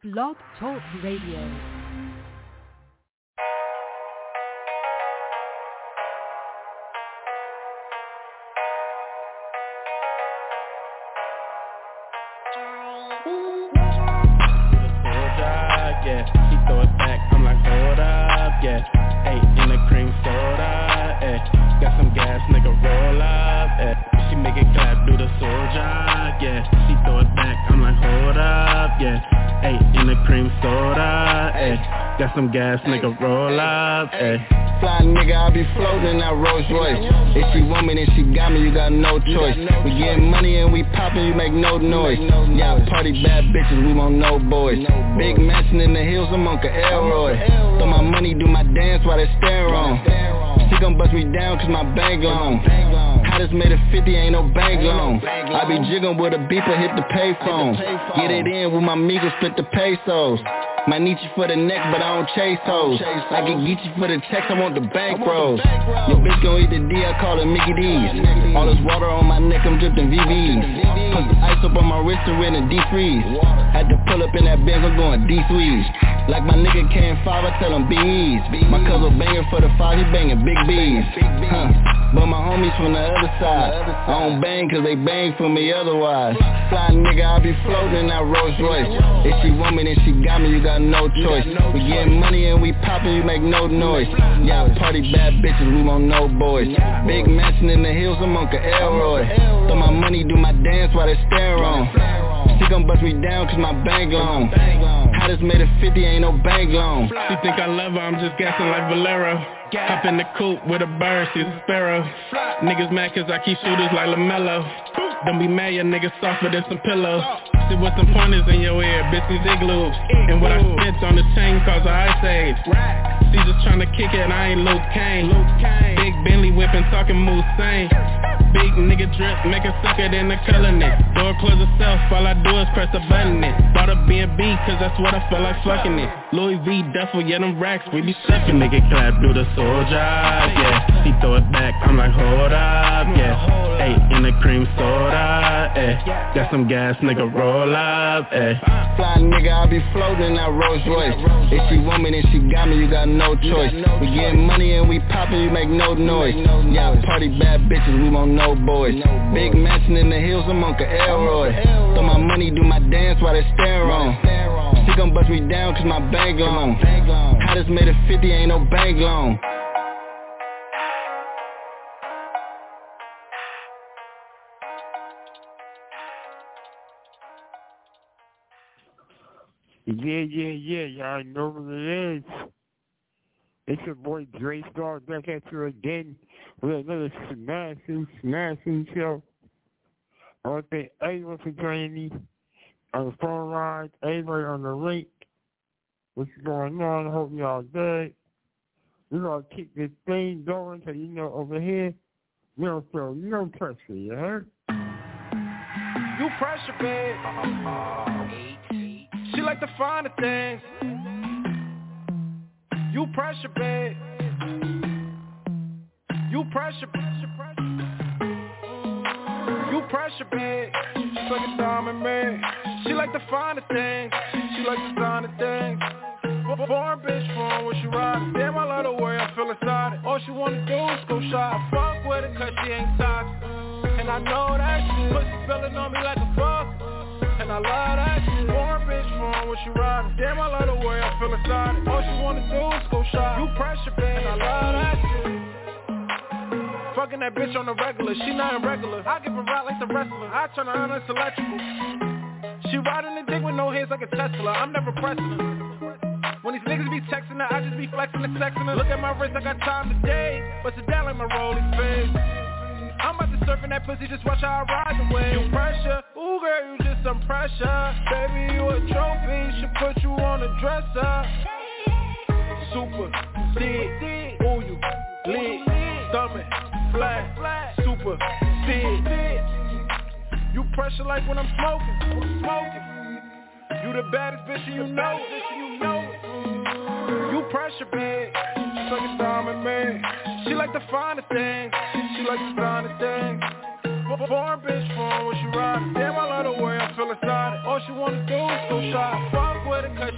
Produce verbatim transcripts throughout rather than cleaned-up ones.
Blog Talk Radio. Yeah, she throw it back, I'm like, hold up, yeah. Eight in the cream soda, eh. Got some gas, nigga, roll up, eh. She make it clap, do the soldier, yeah. She throw it back, I'm like, hold up, yeah. Eight in the cream soda, eh. Got some gas, nigga, roll up, eh. Fly nigga, I be floating in that Rolls Royce. If she want me, then she got me, you got no choice. We getting money and we poppin', you make no noise. Y'all party bad bitches, we want no boys. Big mansion in the hills, I'm Uncle Elroy. Throw my money, do my dance while they stare on. She gon' bust me down cause my bank long. I just made a fifty, ain't no bank loan. I be jiggin' with a beeper, hit the payphone. Get it in with my amigos, split the pesos. Might need you for the neck, but I don't chase hoes. I can get you for the checks, I want the bankrolls. Your bitch gon' eat the D, I call it Mickey D's. All this water on my neck, I'm drippin' V V's. Put the ice up on my wrist and in a deep freeze. Had to pull up in that Benz, I'm going D-Sweeze. Like my nigga K five, I tell him be easy. My cousin bangin' for the five, he bangin' big B's. Huh. But my homies from the other side, I don't bang cause they bang for me otherwise. Fly nigga, I be floating in that Rolls Royce. If she want me, then she got me, you got no choice. We getting money and we poppin', you make no noise. Y'all party bad bitches, we want no boys. Big mansion in the hills, I'm Uncle Elroy. Throw my money, do my dance while they stare on. She gon' bust me down cause my bank long. I just made a fifty, ain't no bank loan. She think I love her, I'm just gassing like Valero. Hop in the coupe with a bird, she's a sparrow. Niggas mad cause I keep shooters like LaMelo. Don't be mad, your niggas softer than some pillows. Sit with some pointers in your ear, bitch, these igloos. And what I spent on the chain cause of ice age. She just tryna kick it and I ain't Luke Kane. Big Bentley whippin', talking moose sane. Big nigga drip, make a sucker then the color it. Door close itself, all I do is press a button it. Bought a B and B cause that's what I feel like fucking it. Louis V duffel, yeah them racks, we be stuffing. Nigga clap, do the soldier, yeah. She throw it back, I'm like hold up, yeah. Eight in the cream soda, eh. Got some gas, nigga roll up, eh. Fly nigga, I be floating in that Rolls Royce. If she want me, then she got me, you got no choice. We getting money and we poppin', you make no noise. Y'all party bad bitches, we want no boys. Big mansion in the hills, I'm Uncle Elroy. Throw my money, do my dance while they stare on. She gon' bust me down cause my bank long. I just made a fifty, ain't no bank loan. Yeah, yeah, yeah, y'all know what it is. It's your boy Dre Star back at you again with another smashing, smashing show. I want to thank everyone for joining me on the phone line, everybody on the link. What's going on? I hope y'all good. We're going to keep this thing going so you know over here, we don't feel no pressure, you heard? You pressure, babe. She like the finer things. You pressure, babe. You pressure, pressure, pressure. You pressure, babe. She's like a diamond ring. She like the finer things. She like the finer things. Foreign bitch, foreign when she ride. Damn, I love the way I feel inside it. All she wanna do is go shot. Fuck with it cause she ain't toxic. And I know that shit. Pussy feeling on me like a fuck. And I love that shit. Foreign bitch, foreign when she ride. Damn, I love the way I feel inside it. All she wanna do is go shot. You pressure, babe. And I love that shit. Fucking that bitch on the regular, she not irregular. I give her right like the wrestler, I turn her on, it's electrical. She riding the dick with no hands like a Tesla, I'm never pressing her. When these niggas be texting her, I just be flexing and sexing her. Look at my wrist, I got time today, but sit down like my rolling face. I'm about to surf in that pussy, just watch how I ride the wave. You pressure, ooh girl, you just some pressure. Baby, you a trophy, should put you on a dresser. Super, thick, ooh you, lit, stomach. Flat, super, big. You pressure like when I'm smoking, I'm smoking. You the baddest bitch and you know it, you know it. You pressure, babe. She's like a diamond ring. She like the finer things. She like the finer things. Foreign bitch, foreign when she ride. Damn, I love the way I feel inside it. All she wanna do is go shot. Fuck with it.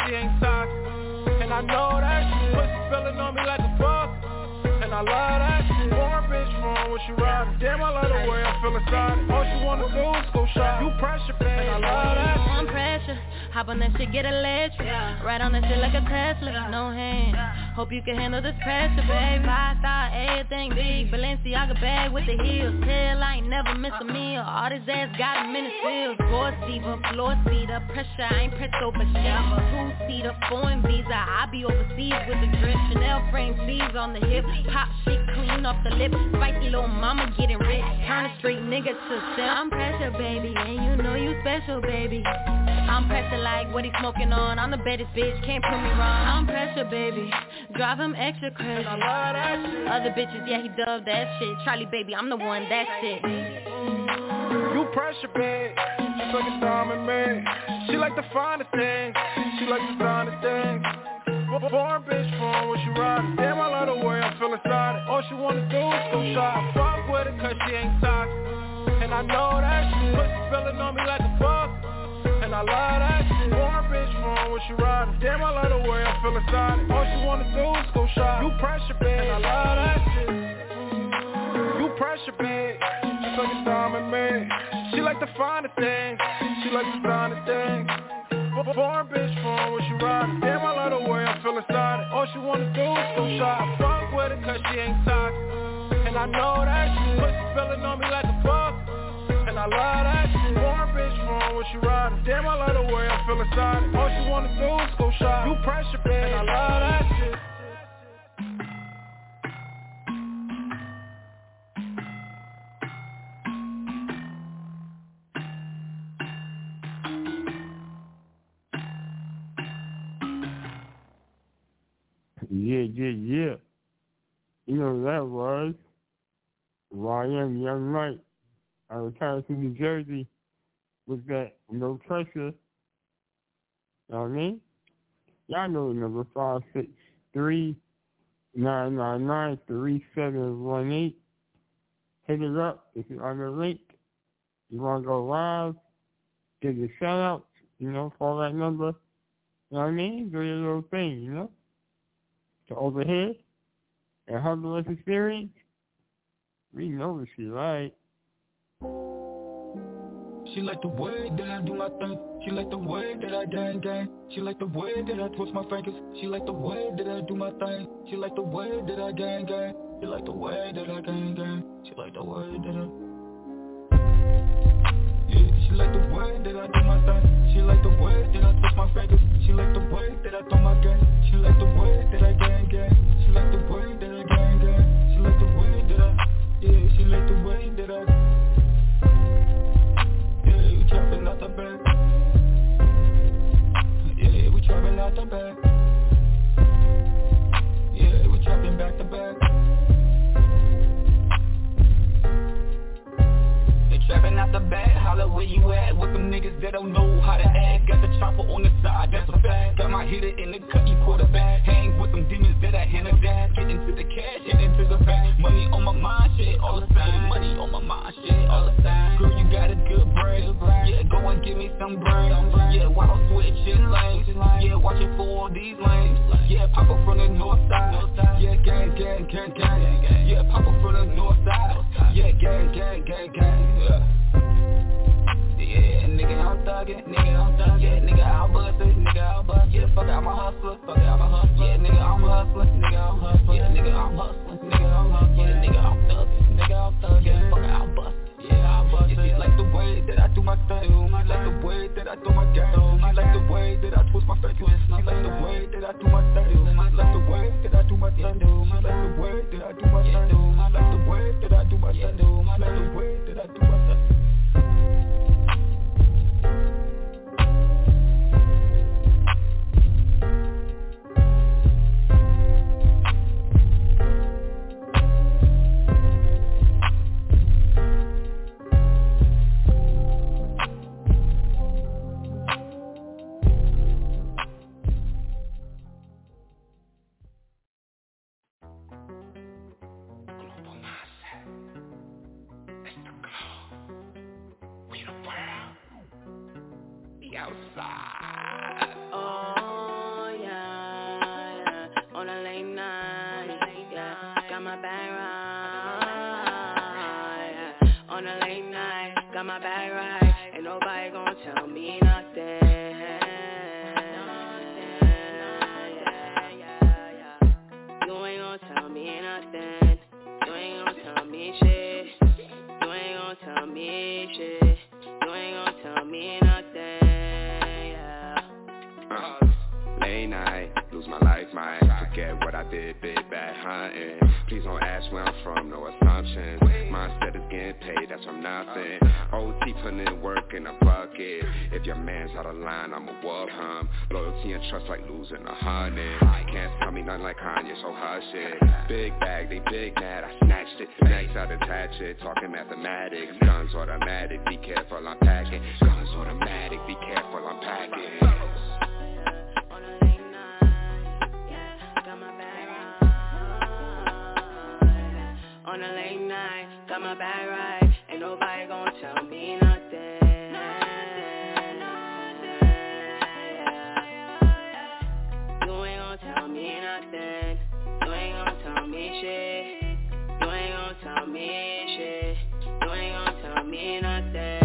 she ain't toxic. And I know that shit. Pussy spilling on me like a fuck. And I love that shit. Born bitch from when she riding. Damn, I love the way I feel inside it. All she wanna do is go shop. You pressure, babe. And I love that shit. I'm pressure. Hop on that shit, get electric. Ride on that shit like a Tesla. No hand. Hope you can handle this pressure, baby. Five star, everything big. Balenciaga bag with the heels. Tell I ain't never miss a meal. All this ass got a minute still. Four seater, floor seater. Pressure, I ain't pressed over shit. Two seater, foreign visa. I be overseas with the drip. Chanel frame sleeves on the hip. Pop shit clean off the lip. Spicy little mama getting rich. Turn a straight nigga to simp. I'm pressure, baby, and you know you special, baby. I'm pressure like what he smoking on. I'm the baddest bitch, can't prove me wrong. I'm pressure, baby. Drive him extra crazy. Other bitches, yeah, he dubbed that shit. Charlie, baby, I'm the one, that's it. You pressure, babe. Just like a diamond, man. She like the finest things. She like the finest things. Born bitch from when she riding. Damn, I love the way I feel inside it. All she wanna do is go shop. Fuck with it cause she ain't toxic. And I know that shit. Pussy spilling on me like a fuck. And I love that shit. Born bitch from when she riding. Damn, I love the way I feel inside it. All she wanna do is go shop. You pressure, babe. And I love that shit. You pressure, babe. Just like a diamond, man. She like the finer things. She like the finer things. Born bitch from when she riding. Damn, I love the way I feel inside it. All she wanna do is go shop. Fuck with it cause she ain't toxic. And I know that shit. Pussy spilling on me like a fuck. And I love that shit. Born bitch from when she riding. Damn, I love the way I feel inside it. All she wanna do is go shop. You pressure, babe. And I love that shit. Yeah, yeah, yeah. You know that was Y M Young Knight out of Tennessee, New Jersey, with that No Pressure. You know what I mean? Y'all know the number five six three nine nine nine three seven one eight. Hit it up if you're on the link. You want to go live, give your shout out, you know, call that number. You know what I mean? Do your little thing, you know? To overhead and humble experience, we know what she like. She like the way that I do my thing. She like the way that I gang gang. She like the way that I twist my fingers. She like the way that I do my thing. She like the way that I gang gang. She like the way that I gang gang. She like the way that I. Yeah, she like the way that I do my thing. She like the way that I twist my fingers. She like the way that I throw my gang. She like the way that I gang gang. She like the way that I gang gang. She like the way that I. Yeah, she like the way that I. Yeah, we trapping out the back. Yeah, we trapping out the back. Yeah, we trapping back to back. Trapping out the back, holla where you at. With them niggas that don't know how to act. Got the chopper on the side, that's a fact. Got my hitter in the cut, you quarterback. Hang with them demons that I hand a dad. Get into the cash, get into the bank. Money on my mind, shit, all the time. Money on my mind, shit, all the time. Girl, you got a good brain. Yeah, go and give me some brain. Yeah, why don't switch your lanes? Yeah, watch it for all these lanes. Yeah, pop up from the north side. Yeah, gang, gang, gang, gang. Yeah, pop up from the north side. Yeah, gang, gang, gang, gang. Yeah. Yeah, nigga, I'm thuggin', nigga, I'm thuggin', yeah, nigga, I'm bustin', nigga, I'm bustin', yeah, fuck it, I'm a hustler, fuck it, I'm a hustler, yeah, nigga, I'm hustler, nigga, I'm hustler, yeah, nigga, I'm hustler, nigga, I'm hustler, yeah, nigga, I'm thuggin', nigga, I'm thuggin', yeah, fuck it, I'm bustin', yeah, I'm bustin', yeah, she like the way that I do my thing, she like the way that I do my game, she like the way that I twist my face, she like the way that I do my thing, she like the way that I do my thing, she like the way that I do my thing, she like the way that I do my thing, she like the way that I do my thing. Outside. Oh. my bag right. On a late night, got my bag right. Ain't nobody gonna tell me nothing. You ain't gonna tell me nothing. You ain't gonna tell me shit. You ain't gonna tell me shit. You ain't gonna tell me nothing. Uh, late night, lose my life, might forget what I did, big bad hunting. Please don't ask where I'm from, no assumptions. Mindset is getting paid, that's from nothing. O T putting in work in a bucket. If your man's out of line, I'm a wolf hum. Loyalty and trust like losing a hundred. Can't tell me nothing like Kanye, so hush it. Big bag, they big mad, I snatched it. Next I detach it, talking mathematics. Guns automatic, be careful I'm packing. Guns automatic, be careful I'm packing. On a late night, got my bag right. Ain't nobody gonna tell me nothing. You ain't gonna tell me nothing. You ain't gonna tell me shit. You ain't gonna tell me shit. You ain't gonna tell me nothing.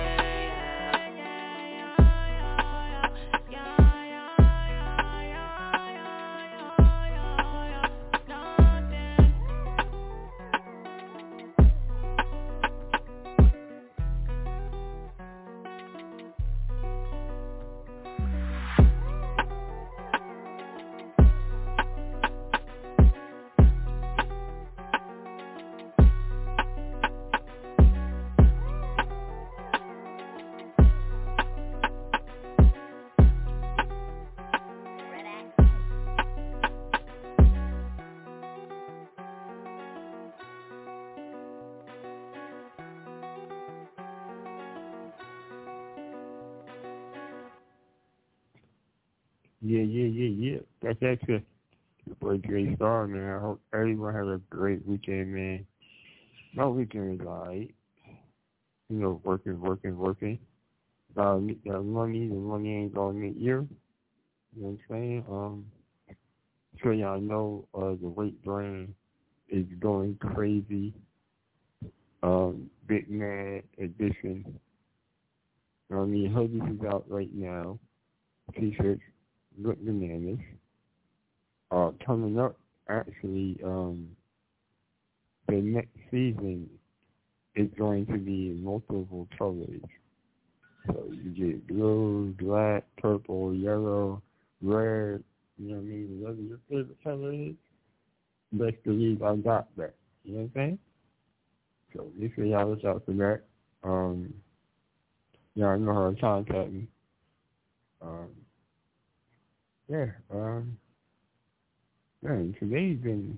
Yeah, yeah, yeah, yeah. That's that's it. Your boy Dre Star, man. I hope everyone has a great weekend, man. My weekend is alright. You know, working, working, working. Gotta get that money. The money ain't gonna meet you. You know what I'm saying? Um, so y'all know uh, the weight brand is going crazy. Um, Big Mad Edition. You know what I mean? Hoodies is out right now. T-shirts. Look bananas. Uh, coming up, actually, um, the next season is going to be in multiple colors. So you get blue, black, purple, yellow, red. You know what I mean? Whatever your favorite color is, best believe I got that. You know what I'm saying? So make sure y'all look out for that. Um, y'all know how to contact me. Um, Yeah, um, man, today's been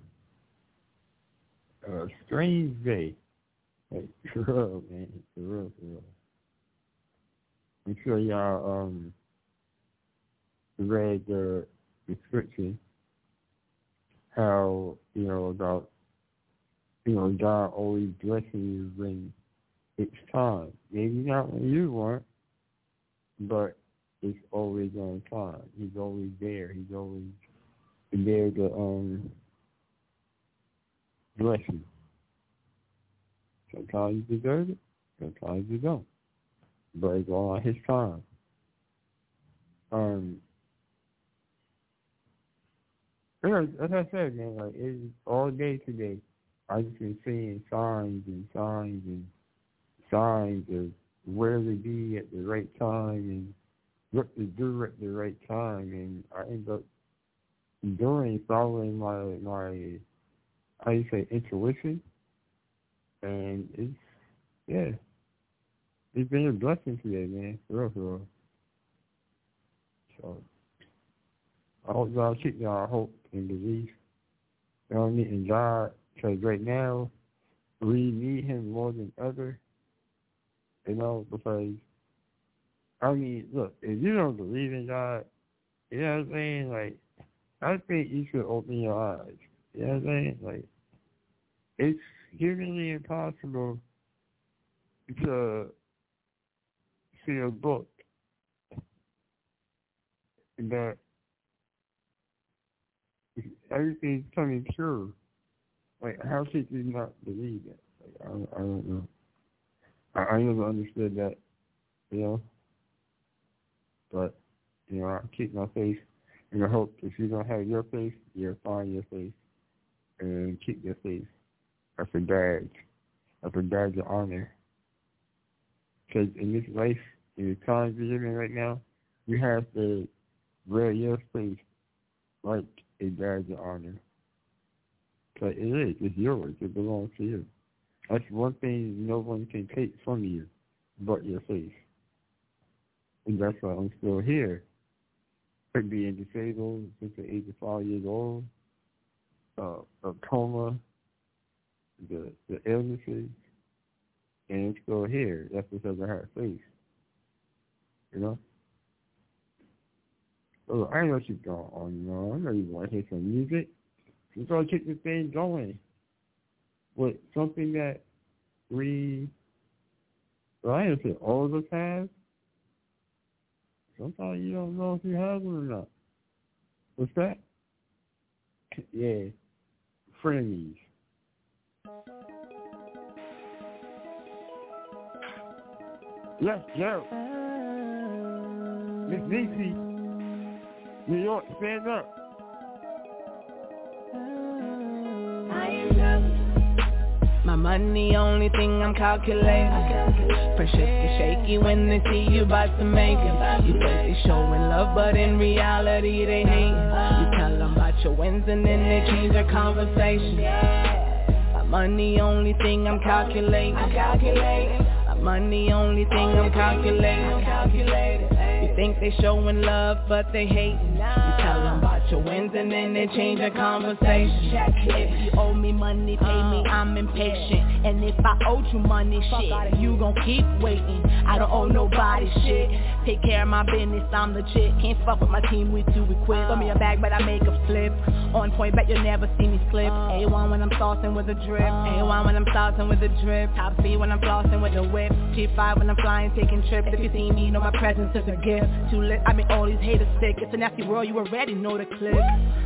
a strange day. Like, for real, man, for real, for real. I'm sure y'all, um, read the description, how, you know, about, you know, God always blessing you when it's time. Maybe not when you want, but it's always on time. He's always there. He's always there to um bless you. Sometimes you deserve it, sometimes you don't. But it's all on his time. Um as I said, man, like it's all day today. I just been seeing signs and signs and signs of where to be at the right time and what to do at the right time, and I end up doing following my my how you say intuition, and it's yeah, it's been a blessing today, man, for real, for real. So I hope y'all keep y'all hope and belief, you know what I mean, in God, because right now we need Him more than ever, you know, because. I mean, look, if you don't believe in God, you know what I'm saying? Like, I think you should open your eyes. You know what I'm saying? Like, it's humanly impossible to see a book that everything's coming true. Like, how could you not believe that? Like, I, don't, I don't know. I, I never understood that, you know. But, you know, I keep my faith in the hope if you don't have your faith, you'll find your faith and keep your faith. That's a badge. That's a badge of honor. Because in this life, in the times we're living right now, you have to wear your faith like a badge of honor. Because it is. It's yours. It belongs to you. That's one thing no one can take from you but your faith. And that's why I'm still here. Like being disabled since the age of five years old, uh, a coma, the the illnesses, and I'm still here. That's because I have faith. You know? So I know she's going on, you know. I know you want to hear some music. Let's all keep this thing going with something that we, well, I don't say all of us have. Sometimes you don't know if you have it or not. What's that? Yeah. Frenemies. Yes, yo. Miss Niecy, New York, stand up. My money, only thing I'm calculating. Pressure get shaky when they see you about to make it. You think they showing love, but in reality they hating. You tell them about your wins and then they change their conversation. My money, only thing I'm calculating. My money, only thing I'm calculating. You think they showing love, but they hating. You tell them about your wins and then they change their conversation. If you owe me money, pay me, I'm impatient. And if I owed you money, shit, you gon' keep waiting. I don't owe nobody shit. Take care of my business, I'm legit. Can't fuck with my team, we too equipped. Throw me a bag, but I make a flip. On point, bet you'll never see me slip. A one when I'm saucing with a drip. A one when I'm saucing with a drip. Top speed when I'm flossing with a whip. G five when I'm flying, taking trips. If you see me, know my presence is a gift. Too lit, I mean all these haters sick. It's a nasty world, you already know the clip.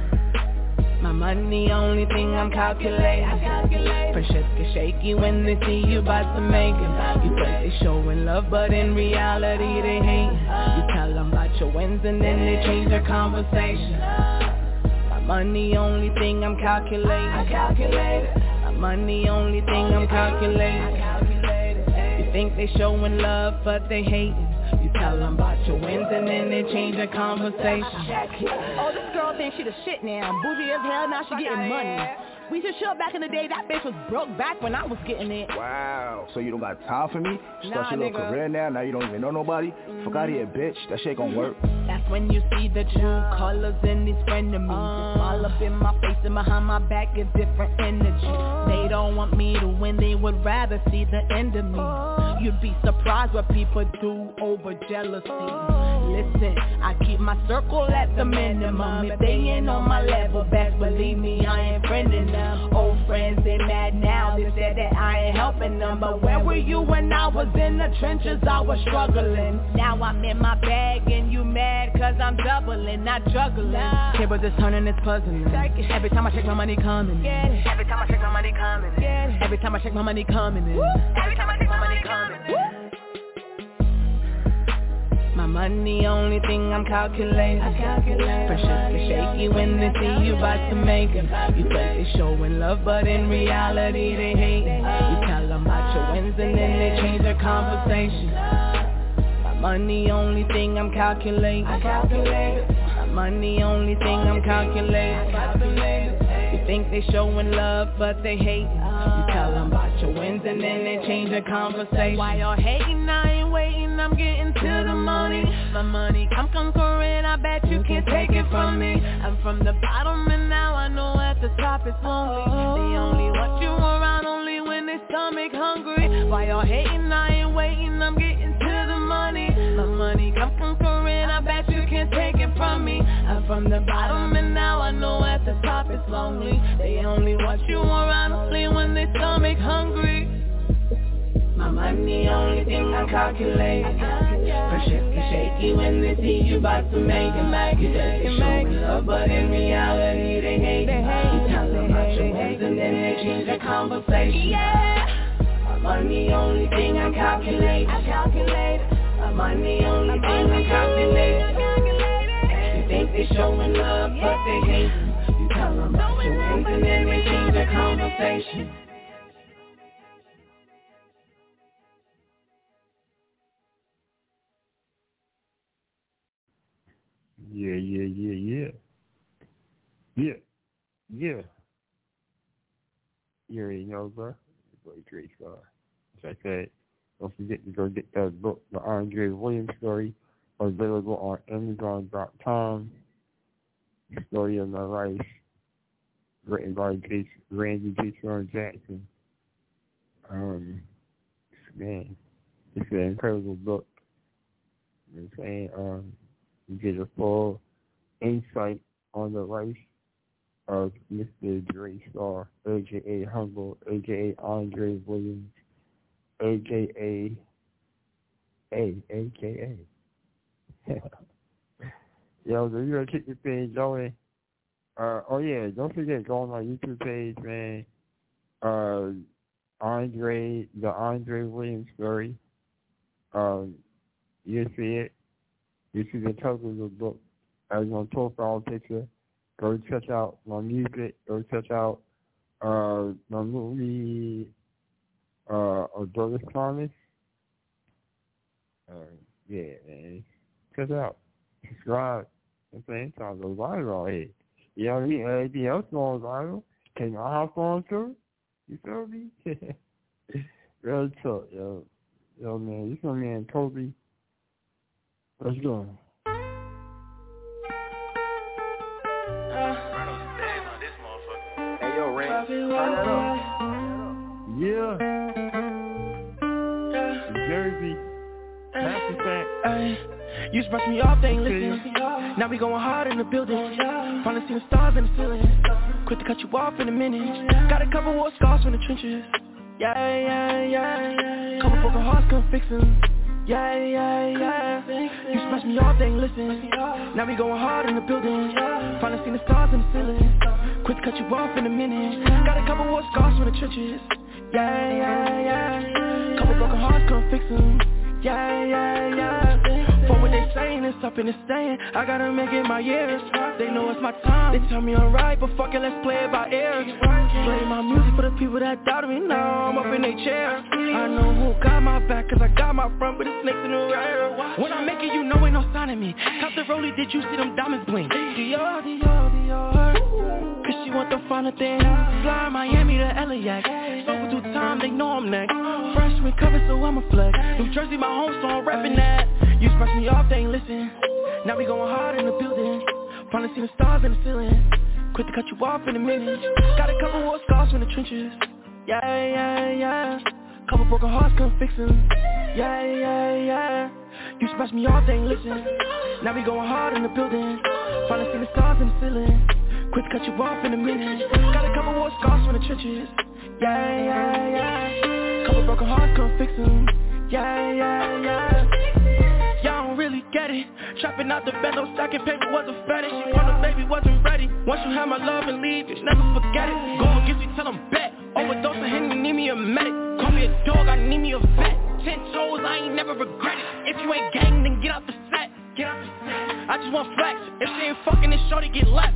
My money, only thing I'm calculating. Pressure get shaky when they see you about to make it. You think they showing love, but in reality they hate. You tell them about your wins and then they change their conversation. My money, only thing I'm calculating. My money, only thing I'm calculating. You think they showing love, but they hating. You tell them about your wins and then they change their conversation. Oh, this girl thinks she the shit now. Bougie as hell, now she getting money. We should show back in the day, that bitch was broke back when I was getting it. Wow, so you don't got time for me? You nah, start your little nigga. career now, now you don't even know nobody? Mm. Fuck out of here, bitch, that shit gon' work. That's when you see the true colors in these frenemies. uh, It's all up in my face and behind my back is different energy. uh, They don't want me to win, they would rather see the end of me. uh, You'd be surprised what people do over jealousy. uh, Listen, I keep my circle at the minimum. If they ain't on my level, best believe me, I ain't friending them. Old friends, they mad now, they said that I ain't helping them. But where were you when I was in the trenches? I was struggling. Now I'm in my bag and you mad cause I'm doubling, not juggling. Tables is turning, it's puzzling. Every time I check my money coming in. Every time I check my money coming in. Every time I check my money coming in. Every time I check my money coming in. My money, only thing I'm calculating. Pressure get shaky when they see you about to make it. You think they showing love, but in reality they hating. You tell them about your wins and then they change their conversation. My money, only thing I'm calculating. My money, only thing I'm calculating. You think they showing love, but they hating. You tell them about your wins and then they change the conversation. Why y'all hating? I ain't waiting, I'm getting to the money. My money, I'm conquering, I bet you can't take it from me. I'm from the bottom and now I know at the top it's lonely. They only want you around only when they stomach hungry. Why y'all hating? I ain't waiting, I'm getting to the money. My money, I'm conquering, I bet you can't take it from me. I'm from the bottom and now I know at the top it's lonely. They only want you around only when they stomach hungry. My money, only thing I'm calculating. Pressure get shaky when they see you about to make it. You think they showing love, but in reality they hate. You tell them about your wins and then they change conversation. Yeah. My money only thing I calculate. I calculate. My money only thing I calculate. You think they showing love, but they hate. You tell them about your wins and then they change their conversation. Yeah, yeah, yeah, yeah. Yeah, yeah. You already know, bro. Boy, Dre Star. As I said, don't forget to go get that book, The Andre Williams Story, available on Amazon dot com. The Story of My Life, written by J- Randy J. Sean Jackson. Um, man, it's an incredible book. You know what I'm saying? Um, you get a full insight on the life of Mister Dre Star, a k a. Humble, a k a. Andre Williams, a k a. A, a k a. Yo, so you gotta keep this thing going. Uh, oh yeah, don't forget, go on my YouTube page, man. Uh, Andre, the Andre Williams Story. Um, you see it. You see the title of the book as my profile picture. Go check out my music. Go check out uh, my movie, uh, Adonis Thomas. Uh, yeah, man. Check it out. Subscribe. I'm saying, it's all go viral here. You know what I mean? Anything else going viral? Can I hop on too? You feel me? Real talk, yo. Yo, man. This one, man, Kobe. Let's go. Hey, yo, Ray, turn that up. Yeah. Jersey. Half percent. You brush me off, they ain't listening. Now we going hard in the building. Finally seen the stars in the ceiling. Quick to cut you off in a minute. Got a couple war scars from the trenches. Yeah, yeah, yeah, yeah. Couple broken hearts couldn't fix them. Yeah, yeah, yeah. You smash me off, they ain't listening. Now we going hard in the building. Finally seen the stars in the ceiling. Quick to cut you off in a minute. Got a couple war scars from the trenches. Yeah, yeah, yeah. Couple broken hearts couldn't fix them. Yeah, yeah, yeah. For what they saying, it's up in the stand. I gotta make it my years. They know it's my time. They tell me I'm right, but fuck it, let's play it by ear. Play my music for the people that doubted me. Now I'm up in their chair. I know who got my back, cause I got my front, but it's snakes in the rear. When I make it, you know ain't no sign of me. Top the rollie, did you see them diamonds blink? Dior, Dior, Dior. Cause she want the finer thing. Fly Miami to L A X. Over through time, they know I'm next. Freshman cover, so I'm a flex. New Jersey, my home, so I'm reppin' that. You brush me off, they ain't listen. Now we going hard in the building. Finally see the stars in the ceiling. Quick to cut you off in a minute. Got a couple war scars from the trenches. Yeah, yeah, yeah. Couple broken hearts couldn't fix them. Yeah, yeah, yeah. You smash me off, they ain't listen. Now we going hard in the building. Finally see the stars in the ceiling. Quick to cut you off in a minute. Got a couple war scars from the trenches. Yeah, yeah, yeah. Couple broken hearts couldn't fix them. Yeah, yeah, yeah. Y'all don't really get it. Trapping out the bed, no stacking paper was a fetish. She called her baby, wasn't ready. Once you have my love and leave, you never forget it. Go against me, tell them bet. Overdose of Henny, need me a medic. Call me a dog, I need me a vet. Ten toes, I ain't never regret it. If you ain't gang, then get out the set. Get out the set. I just want flex. If she ain't fucking, then shorty get left.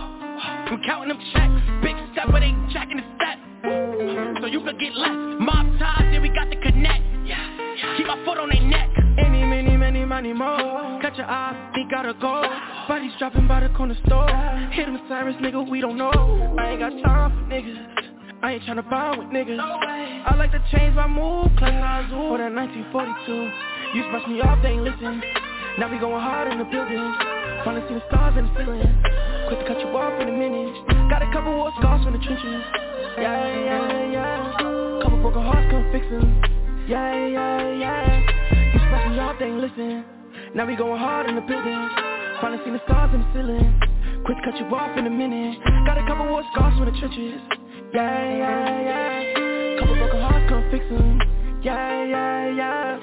I'm counting them checks. Big step, but ain't jacking the step. So you could get less. Mob ties, yeah, we got the connect. Keep my foot on their neck. Any, many, many, money more. Catch your eye, think gotta go. Bodies dropping by the corner store. Hit him Cyrus, nigga, we don't know. I ain't got time for niggas. I ain't tryna bond with niggas. I like to change my move, class I zoo. For that nineteen forty-two. You smash me off, they ain't listen. Now we going hard in the building. Finally see the stars in the ceiling. Quick to cut you off in a minute. Got a couple war scars from the trenches. Yeah, yeah, yeah. Couple broken hearts couldn't fix them. Yeah, yeah, yeah. You smash me off, they ain't listen. Now we going hard in the building. Finally seen the stars in the ceiling. Quick to cut you off in a minute. Got a couple war scars from the trenches. Yeah, yeah, yeah. Couple broken hearts couldn't fix them. Yeah, yeah, yeah.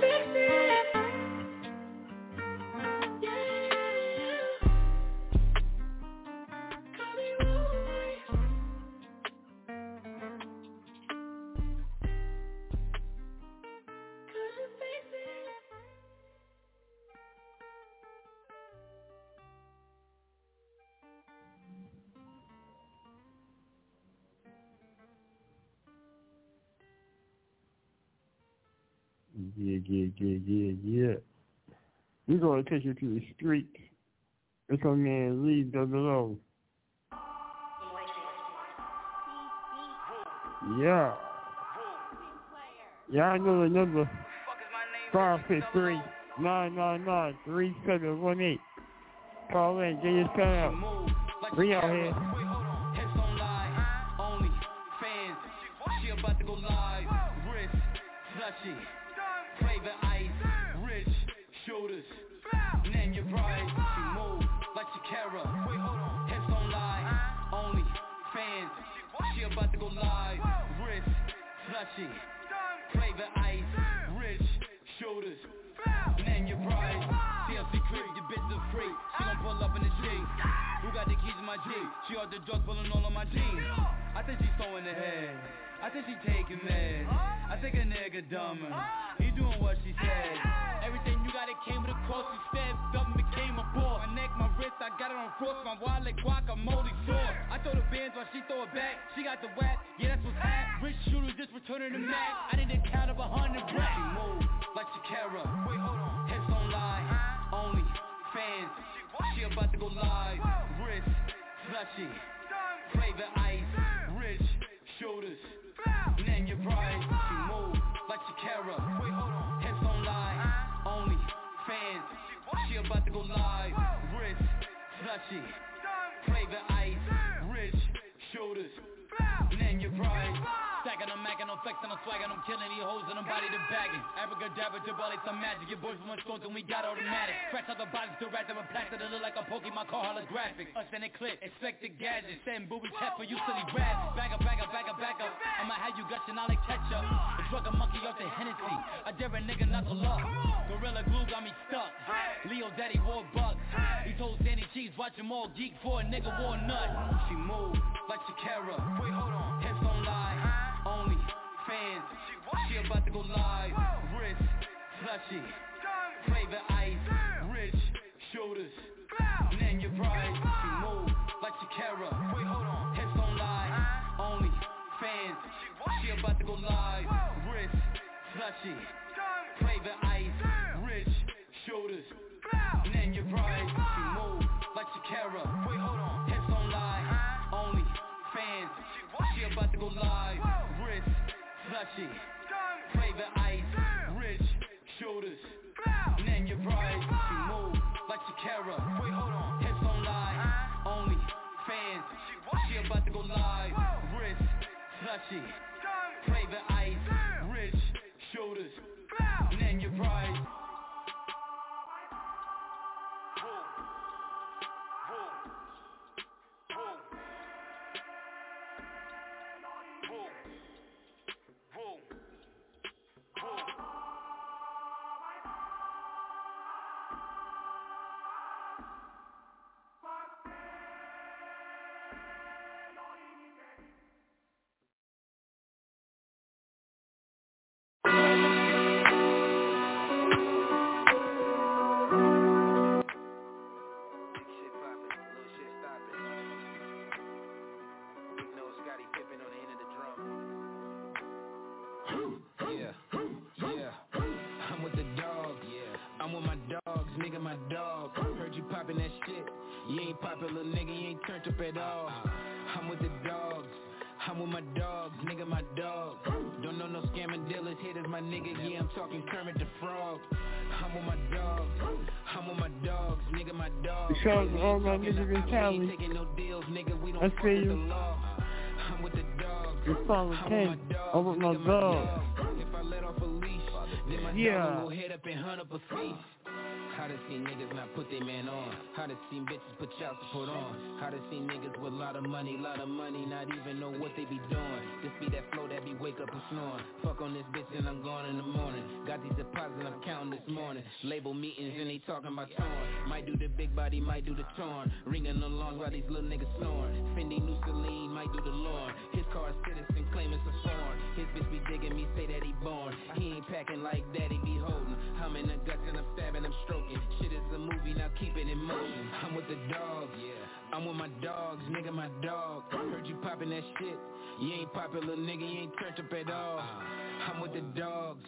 Yeah, yeah, yeah, yeah, yeah. We're going to take you to the street. It's on there, leave double O. Yeah. Yeah, I know the number. five six three, nine nine nine, three seven one eight. Call in, get your shout out. We out here. She about to go live. Wrist, slushy. Flavor ice. Rich, shoulders. Name your price. She move like Shakira. Hips on live. Only fans. She about to go live. Wrist, slushy. Flavor ice. Rich, shoulders. Name your price. C L C crib, your bitch is free. She gon' pull up in the Jeep. Who got the keys to my Jeep? She off the drugs pulling all on my jeans. I think she's so in the head. I think she taking meds. I think a nigga dumber. He doing what she said. Everything you got, it came with a cross. She stepped up and became a boss. My neck, my wrist, I got it on cross. My wallet, guacamole sauce. I throw the bands while she throw it back. She got the whack, yeah, that's what's at. Rich shooters just returning the mat. I need to count up a hundred racks. She move like Shakira. Hips on live. Only fans. She about to go live. Wrist, slushy. Flavor ice. Rich shoulders. Name your price. She move like Shakira. Hips on live. Only fans. She about to go live. Wrist, slushy. Flavor ice. Rich shoulders. Name your price. Stacking, I'm macking, I'm flexing, I'm swagging, I'm killing these hoes and I'm body to bagging. Abracadabra, Jabali, some magic. Your boys from Wisconsin, we got automatic. Scratch out the bodies, still wrapped them in plastic. It look like a Pokemon car holographic. Us in a clip, expected gadgets. Send booby chat for you silly rabbits. Back up, back up, back up, back up. I'ma have you gushing, I like ketchup. I drug a monkey off the Hennessy. I dare a nigga not to luck. Gorilla glue got me stuck. Leo daddy wore bucks. He told Danny Cheese, watch him all geek for a nigga wore nut. She moved like Shakira. Hips on live. Only fans. She about to go live. Wrist, slushy. Flavor ice. Rich shoulders. Name your price. She move like Shakira. Hips on live. Only fans. She about to go live. Wrist, slushy. Flavor ice. Rich shoulders. Name your price. She move like Shakira. Hips on live. Only fans. She about to go live. Wrist, slushy. Flavor ice. Rich shoulders. Name your price. She move like Shakira. Hips on live. Only fans. She about to go live. Wrist, slushy. Flavor ice. Rich shoulders. Name your price. Shout out to all my niggas in Cali. I see you. It's Father King. I'm with my dog. Yeah. How to see niggas not put their man on. How to see bitches put child support on. How to see niggas with a lot of money, lot of money, not even know what they be doing. This be that flow that be wake up and snoring. Fuck on this bitch and I'm gone in the morning. Got these deposits I'm counting this morning. Label meetings and they talking about torn. Might do the big body, might do the torn. Ringing along while these little niggas snoring. Fendi new Celine, might do the Lauren. His car is citizen, claim it's a foreign. His bitch be digging me, say that he born. He ain't packing like that, he be holding. I'm in the guts and I'm stabbing, I'm stroking. Shit is a movie, now keep it in motion. I'm with the dogs, yeah. I'm with my dogs, nigga, my dog. Heard you popping that shit. You ain't popular, nigga, you ain't turned up at all. I'm with the dogs.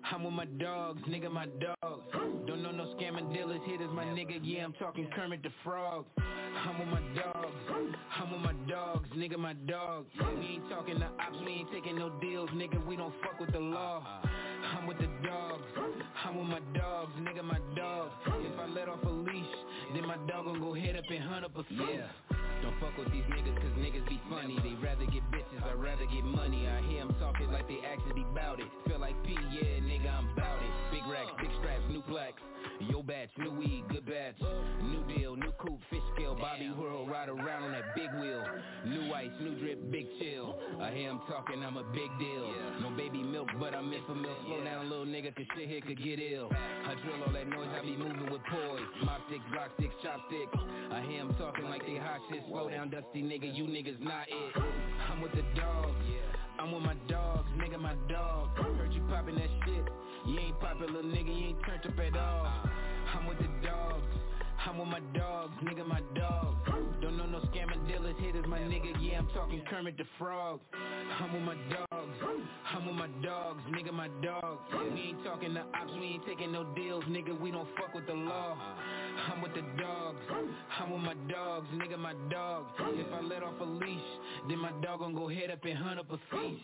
I'm with my dogs, nigga, my dogs. Don't know no scamming dealers, hitters, my nigga, yeah, I'm talking Kermit the Frog. I'm with my dogs, I'm with my dogs, nigga, my dogs. We ain't talking to ops, we ain't taking no deals, nigga, we don't fuck with the law. I'm with the dogs, I'm with my dogs, nigga, my dogs. If I let off a leash, then my dog gon' go head up and hunt up a fish. Yeah. Don't fuck with these niggas cause niggas be funny. They rather get bitches, I'd rather get money. I hear them talking like they actually bout it. Feel like P, yeah, nigga, I'm bout it. Big racks, big straps, new plaques. Yo batch, new weed, good batch. New deal, new coupe, fish scale. Bobby Whirl, ride around on that big wheel. New ice, new drip, big chill. I hear him talking, I'm a big deal. No baby milk, but I'm in for milk. Slow down, little nigga, cause shit here could get ill. I drill all that noise, I be moving with poise. Mop sticks, rock sticks, chopsticks. I hear him talking like they hot shit. Slow down, dusty nigga, you niggas not it. I'm with the dogs, I'm with my dogs, nigga, my dog. Heard you popping that shit. You ain't popular, nigga, you ain't turned up at all. I'm with the dogs, I'm with my dogs, nigga, my dogs. Don't know no scamming dealers, hitters, my nigga, yeah, I'm talking Kermit the Frog. I'm with my dogs, I'm with my dogs, nigga, my dogs. We ain't talking to ops, we ain't taking no deals, nigga, we don't fuck with the law. I'm with the dogs, I'm with my dogs, nigga, my dogs. If I let off a leash, then my dog gon' go head up and hunt up a feast.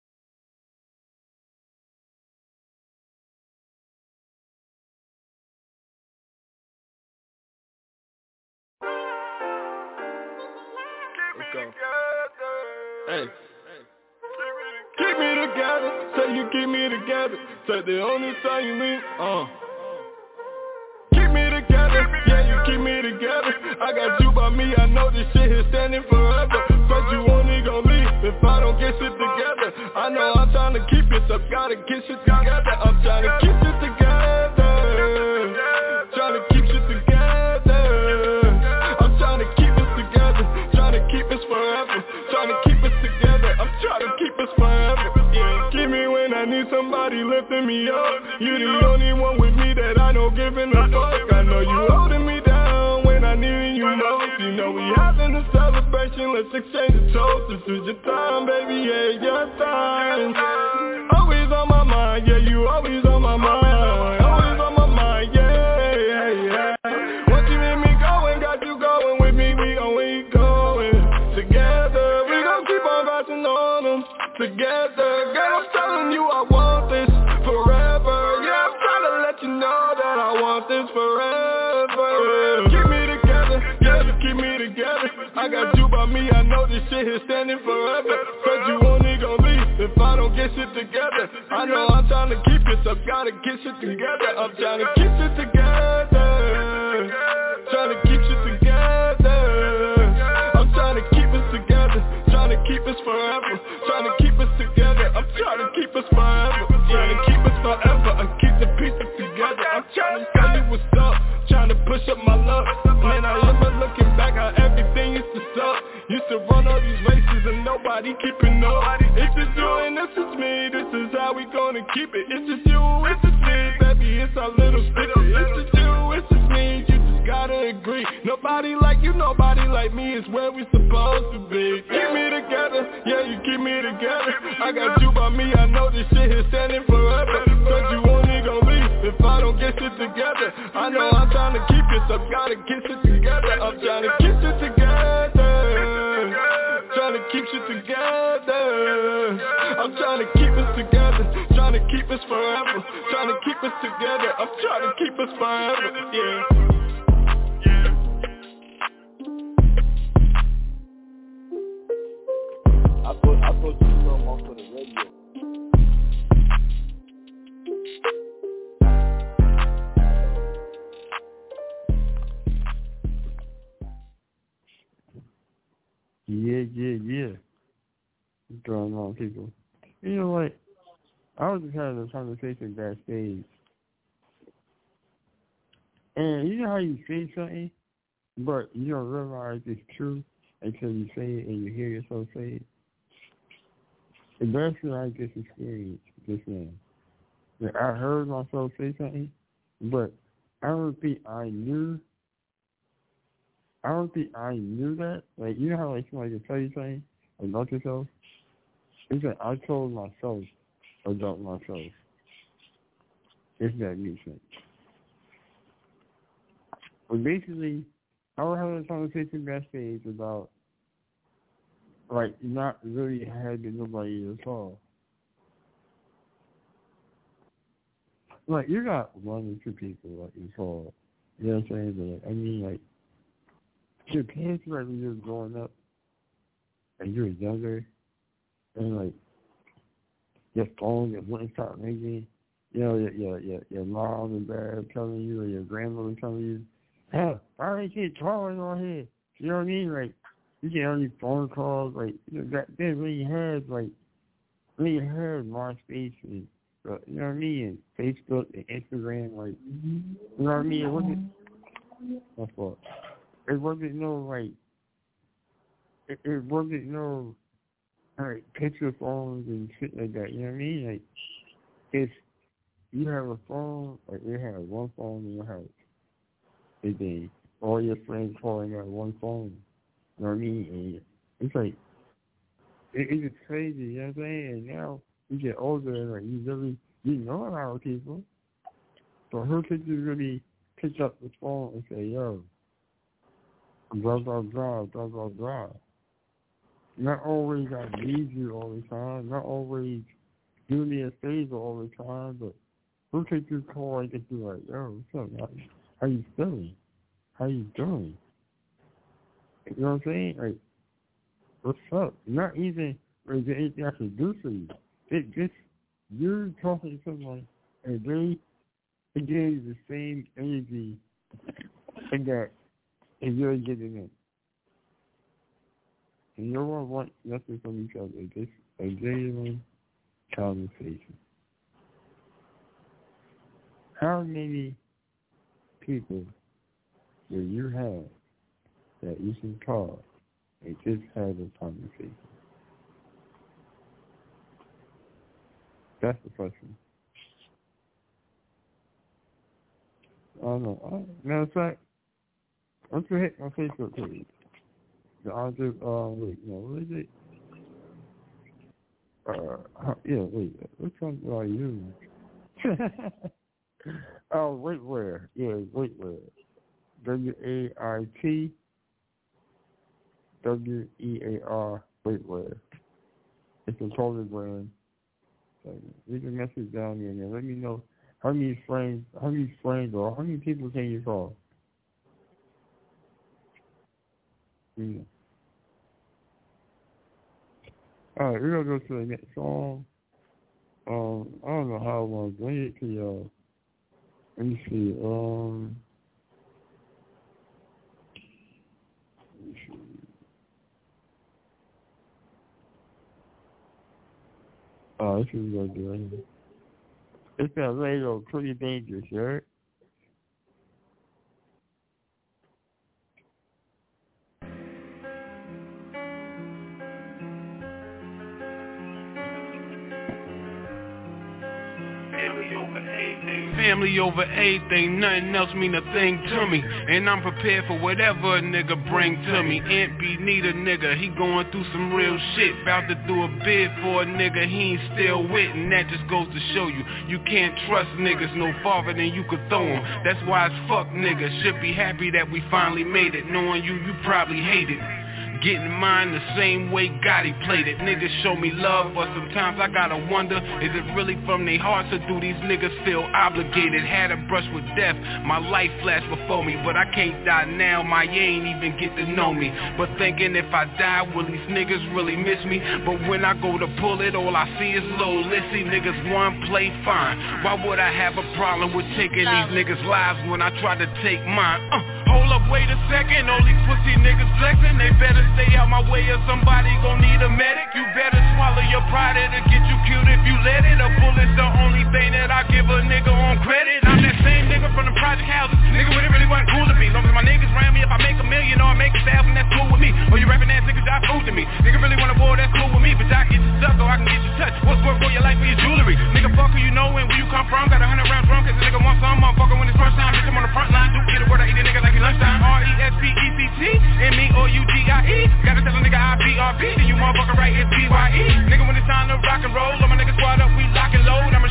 Let's go. Hey. Keep me together, say you keep me together. Say the only time you leave, uh. Keep me together, yeah, you keep me together. I got you by me, I know this shit is standing forever. But you only gon' leave if I don't get shit together. I know I'm trying to keep it, so gotta get shit together. I'm trying to keep shit together. Trying to keep shit together. I'm trying to keep it together. Trying to keep us forever. Trying to keep us together. I'm trying to keep us forever. Yeah. Keep me when I need somebody lifting me up. You the only one with me that I know giving a fuck. I know you holding me down when I need you most. You know we having a celebration. Let's exchange the toast. This is your time, baby. Yeah, your time. Always on my mind. Yeah, you always on my mind. Always on my mind. Yeah, yeah, yeah. Once you let me going, got you going with me. We gon' keep going together. We gon' keep on rising on them together. Girl, I'm telling you I want this forever. Yeah, I'm trying to let you know that I want this forever. Keep me together, yeah, you keep me together. I got you by me, I know this shit is standing forever. Cause you only gon' leave if I don't get shit together. I know I'm trying to keep it, so gotta get shit together. I'm trying to keep shit together. Trying to keep shit together. I'm trying to keep us together. Trying to keep us forever. Trying to keep us together. I'm trying to keep us forever. Trying to keep us forever. And keep the pieces together. I'm trying to tell you what's up. Trying to push up my luck. Man, I remember looking back how everything used to suck. Used to run all these races and nobody keeping up. It's just you and this is me. This is how we gonna keep it. It's just you, it's just me. Baby, it's our little secret. It's just you, it's just me. You just gotta agree. Nobody like you, nobody like me. Is where we supposed to be. Keep me together, yeah, you keep me together. I got you by me, I know this shit is standing forever. Cause you only gon' leave if I don't get shit together. I know I'm trying to keep it, so gotta get shit together. I'm trying to keep shit together. Trying to keep shit together. I'm trying to keep us together. Trying to keep us forever. Trying to keep us together. I'm trying to keep us forever, yeah. I put I put you some on for the radio. Yeah, yeah, yeah. What's going on, people? You know what? I was just having a conversation backstage. And you know how you say something, but you don't realize it's true until you say it and you hear yourself say it? And that's what I just experienced just now. That I heard myself say something, but I don't think I knew. I don't think I knew that. Like, you know how like somebody can tell you something about yourself? It's like I told myself about myself. if that makes sense. But basically, I was having a conversation backstage about, like, not really having nobody to call. Like, you got one or two people, like, you call. You know what I'm saying? But, like, I mean, like, your parents, like, when you were growing up, and you were younger, and, like, your phone, your wouldn't stop ringing. You know, your, your, your, your mom and dad telling you, or your grandmother telling you, hey, why they keep calling on here? You know what I mean? Like, you get only phone calls, like, you know, back then when you had, like, when you had MySpace and, uh, you know what I mean, and Facebook and Instagram, like, you know what I mean? It wasn't, my fault. It wasn't no, like, it, it wasn't no, like, picture phones and shit like that, you know what I mean? Like, if you have a phone, like, you have one phone in your house, and then all your friends calling out one phone, you know what I mean? And it's like, it, it's just crazy, you know what I'm saying? And now, you get older and, like, you really, you know a lot of people. So who could you really pick up the phone and say, yo, blah, blah, blah, blah, blah, blah. Not always I need you all the time, not always do me a favor all the time, but who could you call and get you like, yo, what's up, man? How you feeling? How you doing? You know what I'm saying? Like, what's up? Not even, is there anything I can do for you? It just, you're talking to someone, and they, they give you the same energy and that, and you're getting it. And no one wants nothing from each other, just a genuine conversation. How many people do you have that you can call and just have a conversation? That's the question. I don't know. I, matter of fact, I'm going to hit my Facebook page. I'll just, uh, wait, no, what is it? Uh, yeah, wait, which one do I use? Oh, Waitwear. Yeah, Waitwear. W A I T W E A R, Waitwear. It's a clothing brand. So leave a message down there and then let me know how many friends, how many friends or how many people can you call? Yeah. All right, we're going to go to the next song. Um, I don't know how I want to bring it to y'all. Let me see. Um, let me see. Oh, this is going to do anything. It's that radio Pretty Dangerous, right? Family over everything, nothing else mean a thing to me. And I'm prepared for whatever a nigga bring to me. Aunt B need a nigga, he going through some real shit. About to do a bid for a nigga he ain't still with. And that just goes to show you, you can't trust niggas no farther than you could throw them. That's why it's fuck niggas, should be happy that we finally made it. Knowing you, you probably hate it. Getting mine the same way Gotti played it. Niggas show me love, but sometimes I gotta wonder, is it really from their hearts or do these niggas feel obligated? Had a brush with death, my life flashed before me, but I can't die now, my ain't even get to know me. But thinking if I die, will these niggas really miss me? But when I go to pull it, all I see is low Lissy. Niggas one play fine. Why would I have a problem with taking these niggas' lives when I try to take mine? Uh, hold up, wait a second, all these pussy niggas flexing, they better stay out my way or somebody gon' need a medic. You better swallow your pride, it'll get you killed if you let it. A bullet's the only thing that I give a nigga on credit. I'm that same nigga from the project houses, nigga when it really wasn't cool to be. Long as my niggas ran me, if I make a million or I make a thousand, that's cool with me. Or you rapping ass niggas got food to me. Nigga really want a war, that's cool with me. But I can get you stuck or I can get you touched. What's worth for your life for your jewelry? Nigga fuck who you know and where you come from. Got a hundred round drum cause a nigga want some motherfucker when it's first time. Bitch, I'm on the front line, do get a word, I eat a nigga like it's lunchtime. R E S P E C T, M E O U G I E. Gotta tell a nigga I B R B, then you motherfucker right, it's B Y E. Nigga when it's time to rock and roll, all my niggas squad up, we lock and load. I'm a showgun, but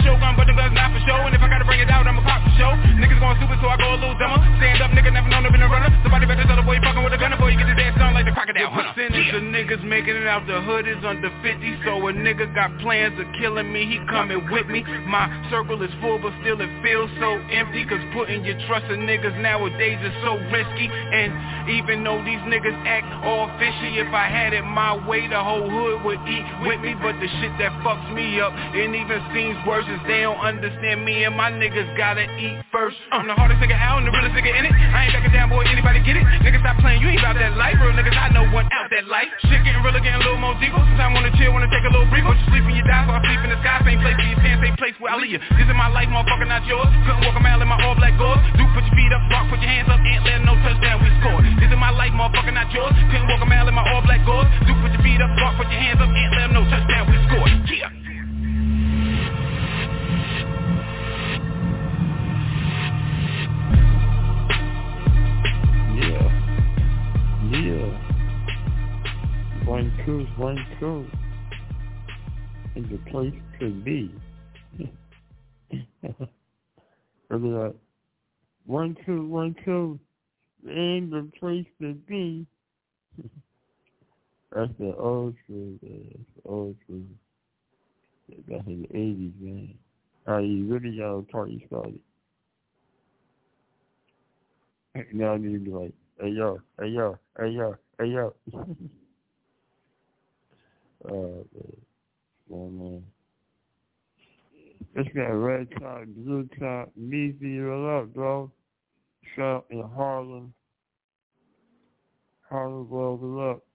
but them guns not for show. And if I gotta bring it out, I'ma pop the show. Niggas going stupid, so I go a little dumber. Stand up, nigga, never known to been a runner. Somebody better tell the boy fucking with a gunner, boy, you get his ass done like the crocodile. The percentage of niggas making it out the hood is under fifty, so a nigga got plans of killing me, he coming with me. My circle is full, but still it feels so empty, cause putting your trust in niggas nowadays is so risky. And even though these niggas act all fishy, if I had it my way, the whole hood would eat with me. But the shit that fucks me up, it even seems worse, is they don't understand me and my niggas gotta eat first. I'm the hardest nigga out and the realest nigga in it. I ain't backing down, boy, anybody get it? Niggas stop playing, you ain't about that life. Real niggas, I know one out that life. Shit getting realer, getting a little more deeper. Sometimes wanna chill, wanna take a little breather. But you sleep when you die, so I sleep in the sky. Same place for your sin, same place where I leave you. This is my life, motherfucker, not yours. Couldn't walk a mile in my all black gauze. Duke, put your feet up, rock, put your hands up, ain't letting no touchdown, we scored. This is my life, motherfucker, not yours. Couldn't walk a mile in my all black gauze. Duke, put your feet up, rock, put your hands up, ain't letting no touchdown, we scored. Yeah. Yeah. Yeah. One, two, one, two. And the place to be. Look at that. One, two, one, two. And the place to be. That's the old school, man. That's the old school. That's in the eighties, man. How you really got a party started. Now I need to be like, hey yo, hey yo, hey yo, hey yo. Oh, man. Oh, man. It's got red top, blue top, Measy, roll up, bro. Shop in Harlem. Harlem, roll up.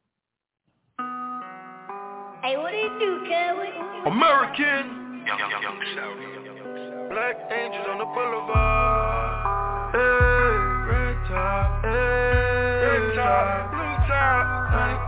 Hey, what do you do, Kelly? American. Young, young, young, young. Black angels on the boulevard. Hey, red top, hey, red top, blue top, night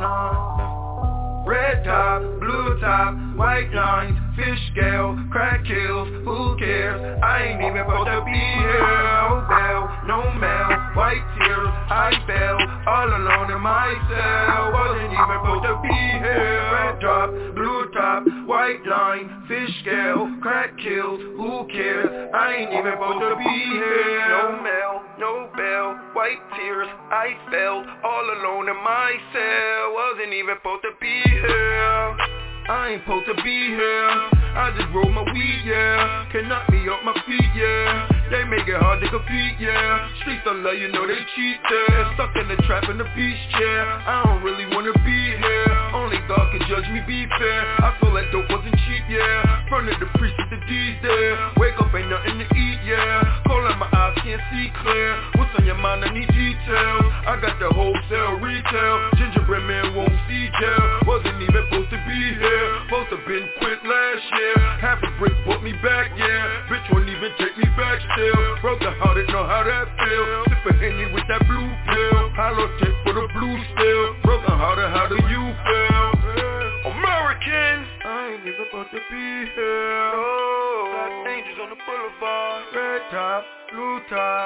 line. Red top, blue top, white lines, fish scale, crack kills, who cares? I ain't even supposed to be here. No bell, no mail, white tears, I fell all alone in my cell. Wasn't even supposed to be here. Red top, blue top, white line, fish scale, crack kills, who cares? I ain't even supposed to be here. No mail, no bell, white tears, I fell all alone in my cell. Wasn't even supposed to be here. I ain't supposed to be here. I just roll my weed, yeah. Can knock me off my feet, yeah. They make it hard to compete, yeah. Streets don't love you, know they cheat there. Stuck in the trap in the beach chair. I don't really wanna be here. Only God can judge me, be fair. I feel like dope wasn't cheap, yeah. Front of the priest with the D's there. Wake up, ain't nothing to eat, yeah. Cold in my eyes, can't see clear. What's on your mind, I need details. I got the wholesale retail. Gingerbread man won't see jail. Wasn't even supposed to be here. Supposed to been quit last year. Half a brick brought me back, yeah. Bitch won't even take me back still. Broke the hearted, know how that feel. Sip a Henny with that blue pill. Hollow tip for the blue still. Broken hearted, how do you feel? American. I ain't even supposed to be here. No. Black angels on the boulevard. Red top, blue top,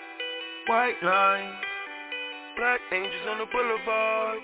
white line. Black angels on the boulevard.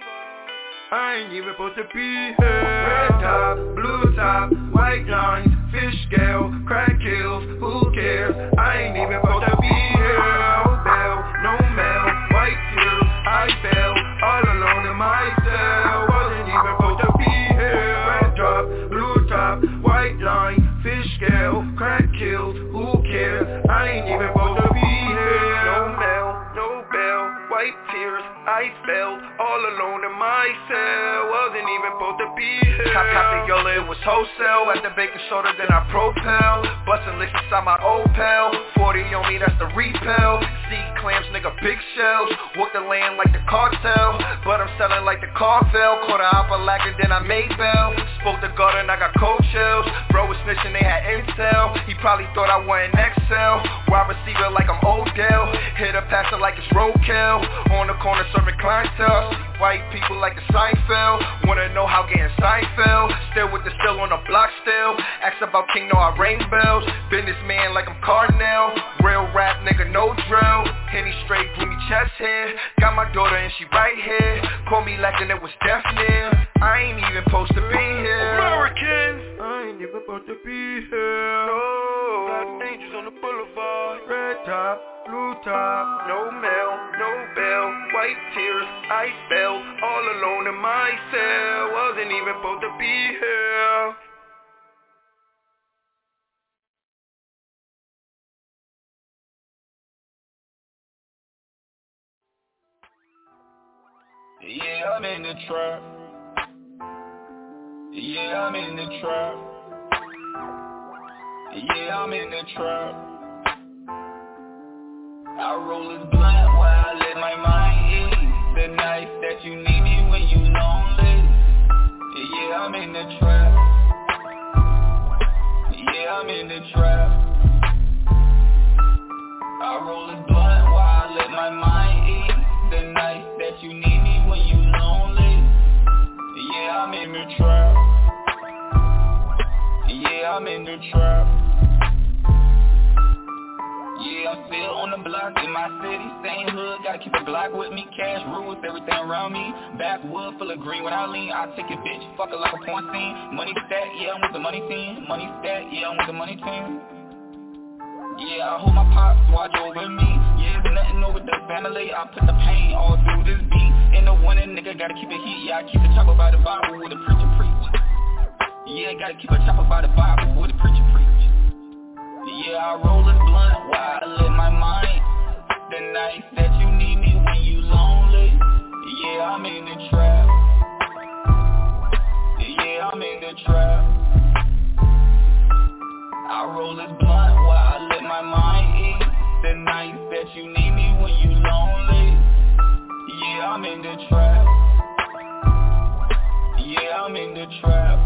I ain't even supposed to be here. Red top, blue top, white lines, fish scale, crack kills, who cares? I ain't even supposed to be here. No bell, no mail, white tears, I fell all alone in my cell. Wasn't even supposed to be here. Red top, blue top, white line, fish scale, crack kills, who cares? I ain't even supposed to be here. No mail, no bell, white tears, I fell all alone in my cell. Wasn't even supposed to be here. Cop, cop the Yola, it was wholesale. At the baking soda, then I propel. Bustin' licks inside my Opel. forty on me, that's the repel. Sea clams, nigga, big shells. Walk the land like the cartel, but I'm selling like the Carvel. Caught a Appalachian, then I made bail. Spoke the garden, I got cold shells. Bro was snitching, they had intel. He probably thought I went Excel. Wide receiver like I'm Odell. Hit a passer like it's roadkill. On the corner serving clientele. See white people like the Seinfeld. Wanna know how getting Seinfeld. Still with the still on the block still. Ask about King, know I ring bells. Businessman like I'm Cardinal. Real rap nigga, no drill. Henny straight, gloomy chest hair. Got my daughter and she right here. Call me like and it was death near. I ain't even supposed to be here. American. I ain't even supposed to be here. No. Boulevard. Red top, blue top, no mail, no bail, white tears, I fell all alone in my cell. Wasn't even supposed to be here. Yeah, I'm in the trap. Yeah, I'm in the trap. Yeah, I'm in the trap. I roll this blunt while I let my mind ease. The nights that you need me when you lonely. Yeah, I'm in the trap. Yeah, I'm in the trap. I roll this blunt while I let my mind ease. The nights that you need me when you lonely. Yeah, I'm in the trap. Yeah, I'm in the trap. Yeah, I'm still on the block in my city, same hood, gotta keep a Glock with me, cash rules, everything around me, backwood full of green when I lean, I take it bitch, fuck it like a porn scene, money stack, yeah, I'm with the money team, money stack, yeah, I'm with the money team. Yeah, I hold my pops, watch over me. Yeah, there's nothing over the family. I put the pain all through this beat. In the winter, nigga, gotta keep it heat. Yeah, I keep the chopper by the Bible with a preacher preach. Yeah, gotta keep a chopper by the Bible with a preacher preach. Yeah, I roll this blunt while I let my mind. The nights that you need me when you lonely. Yeah, I'm in the trap. Yeah, I'm in the trap. I roll this blunt while I let my mind eat. The nights that you need me when you lonely. Yeah, I'm in the trap. Yeah, I'm in the trap.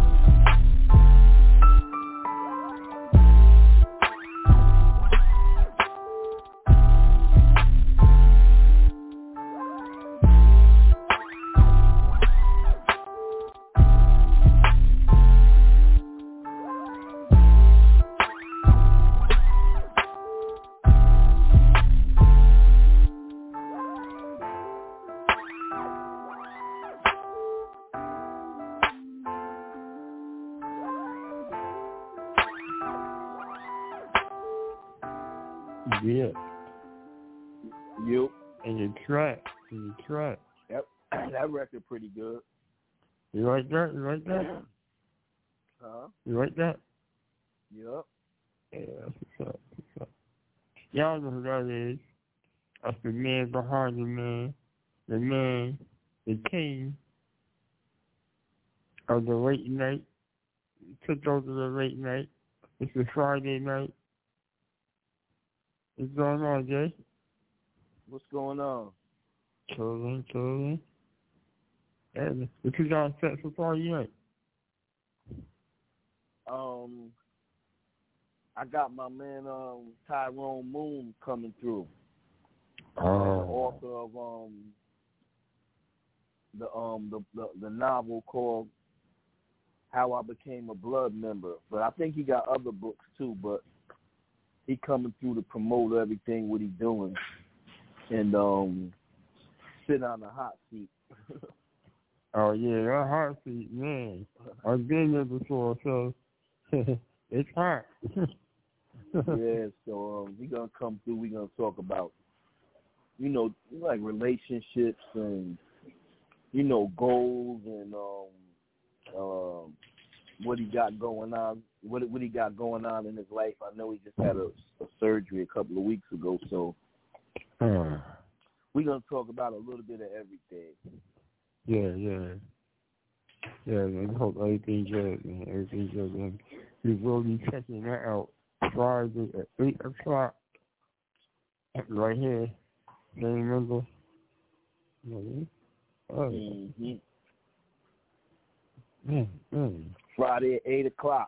Yeah. You. And the track. And the track. Yep. That record pretty good. You like that? You like that? Huh? You like that? Yep. Yeah, that's what's up. What's up. Y'all know who that is. That's the man behind the man. The man. The king of the late night. He took over the late night. It's a Friday night. What's going on, Jay? What's going on? Chilling, chilling. And what you got set for party night? Um, I got my man um Tyrone Moon coming through. Oh. The author of um the um the, the the novel called How I Became a Blood Member. But I think he got other books too, but he coming through to promote everything what he doing and um sit on the hot seat. Oh yeah, that hot seat, man. I've been there before, so it's hot. Yeah, so um, we gonna come through. We gonna talk about, you know, like relationships and you know goals and um, um, what he got going on. What what he got going on in his life. I know he just had a, a surgery a couple of weeks ago, so uh, we gonna talk about a little bit of everything. Yeah, yeah. Yeah, man, I hope everything's good, man. Everything's good, man. We will be checking that out Friday at eight o'clock. Right here. Same number. Mm-hmm. Oh. Mm-hmm. Mm, mm. Friday at eight o'clock.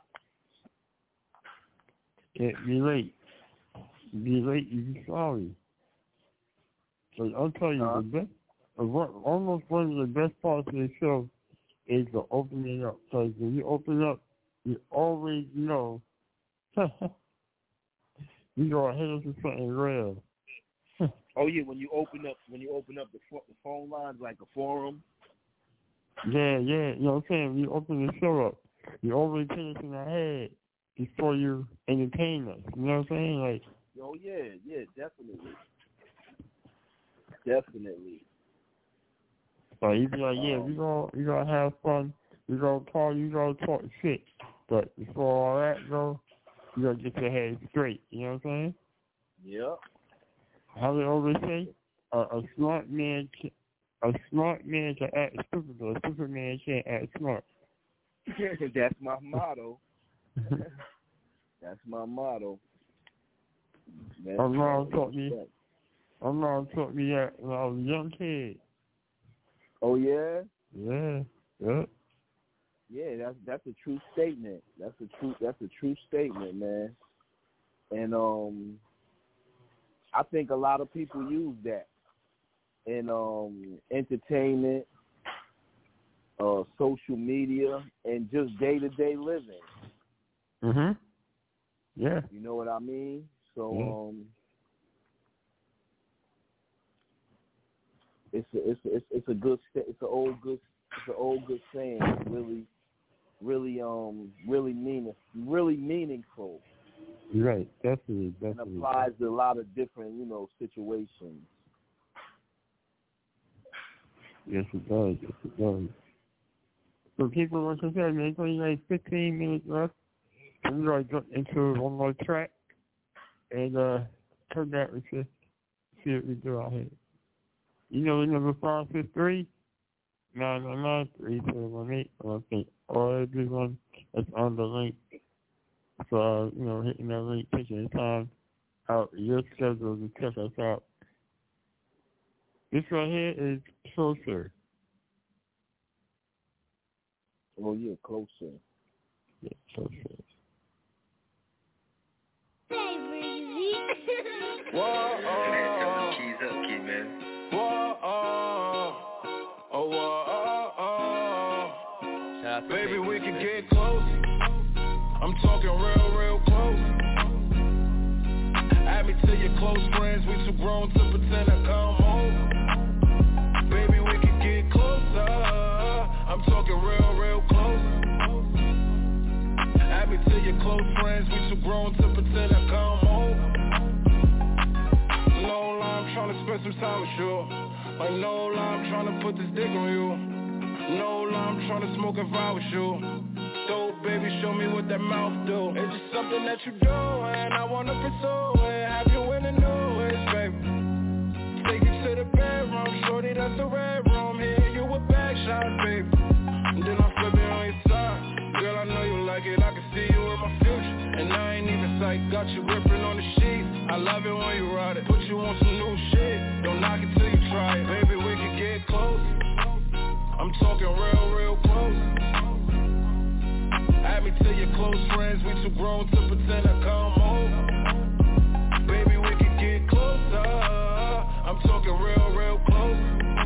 Can't be late. Be late, you be sorry. So I'll tell you, uh, the best, almost one of the best parts of the show is the opening up. Because when you open up, you always know you're going to hit us with something real. Oh yeah, when you open up, when you open up the, fo- the phone lines like a forum. Yeah, yeah, you know what I'm saying? When you open the show up, you always hit us in the head before you entertain us. You know what I'm saying? Like, Oh yeah, yeah, definitely, definitely. So you be like, yeah, we gonna we gonna have fun. We gonna call you, gonna talk shit. But before all that go, you gotta get your head straight. You know what I'm saying? Yep. How they always say, a, a smart man, can, a smart man can act stupid, but a stupid man can't act smart. That's my motto. That's my motto. That's my mom taught me. My mom taught me that when I was a young kid. Oh yeah. Yeah. Yeah. Yeah, that's that's a true statement. That's a true that's a true statement, man. And um, I think a lot of people use that in um entertainment, uh, social media, and just day to day living. Mhm. Yeah. You know what I mean? So yeah. um, it's a, it's a, it's it's a good it's an old good it's an old good saying. It's really. Really, um, really meaning, really meaningful. Right, definitely, definitely. And applies to a lot of different, you know, situations. Yes, it does. Yes, it does. So people, like I said, man, it's only like fifteen minutes left. I'm going to jump into one more track and uh, come back and see, see what we do out here. You know the number five six three, nine nine nine, three seven one eight. I think all everyone that's on the link. So, uh, you know, hitting that link, taking the time out your schedule to check us out. This right here is Closer. Oh, yeah, Closer. Yeah, Closer. Hey, Breezy. Whoa, oh. Man, turn them keys up, kid, man. Whoa, oh. Oh, whoa, oh, oh. Baby, we can get close. I'm talking real, real close. Add me to your close friends. We too grown to pretend I come home. Baby, we can get closer. I'm talking real, real close. Add me to your close friends. We too grown to pretend I come home. No lie, I'm trying to spend some time with you. Like no lie, I'm trying to put this dick on you. No lie, I'm trying to smoke and vibe with you. Dope, baby, show me what that mouth do. It's just something that you do, and I wanna pursue it. Have you in the newest, baby? Take you to the bedroom, shorty, that's the red room. Here you a back shot, baby. And then I flip it on your side. Girl, I know you like it, I can see you in my future. And I ain't even sight, got you gripping on the sheets. I love it when you ride it, put you on some new shit. Don't knock it till you try it. Baby, we can get close. I'm talking real, real close. Add me to your close friends. We too grown to pretend I come home. Baby, we can get closer. I'm talking real, real close.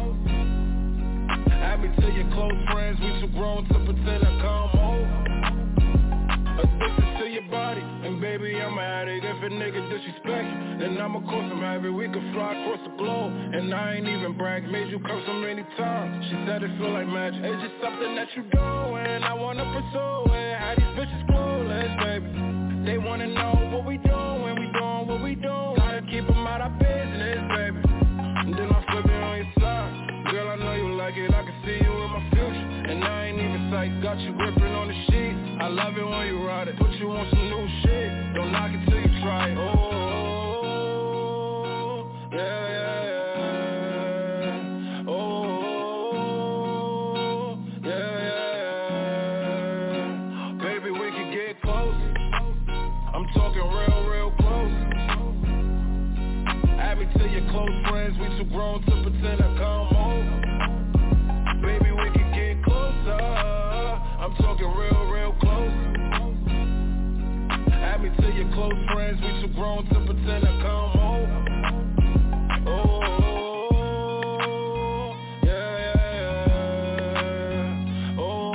Add me to your close friends. We too grown to pretend I come home. Addicted to your body, and baby, I'm an addict. If a nigga disrespect you, then I'ma cause some habit. We could fly across the globe, and I ain't even brag. Made you come so many times, she said it feel like magic. It's just something that you do, and I wanna pursue it. How these bitches clueless, baby. They wanna know what we doing, we doing what we doing. Gotta keep them out of business, baby. And then I flip it on your side. Girl, I know you like it, I can see you in my future. And I ain't even sight, got you gripping on the sheet. I love it when you ride it, put you on some new shit. Don't knock it till you try it. Oh, yeah, yeah, yeah. Oh, yeah, yeah, yeah. Baby, we can get close. I'm talking real, real close. Add me to your close friends. We too grown to pretend I come home. Baby, we can get closer. I'm talking real, real close. Add me to your close friends. We too grown to pretend I come home. Oh, yeah, yeah, yeah. Oh,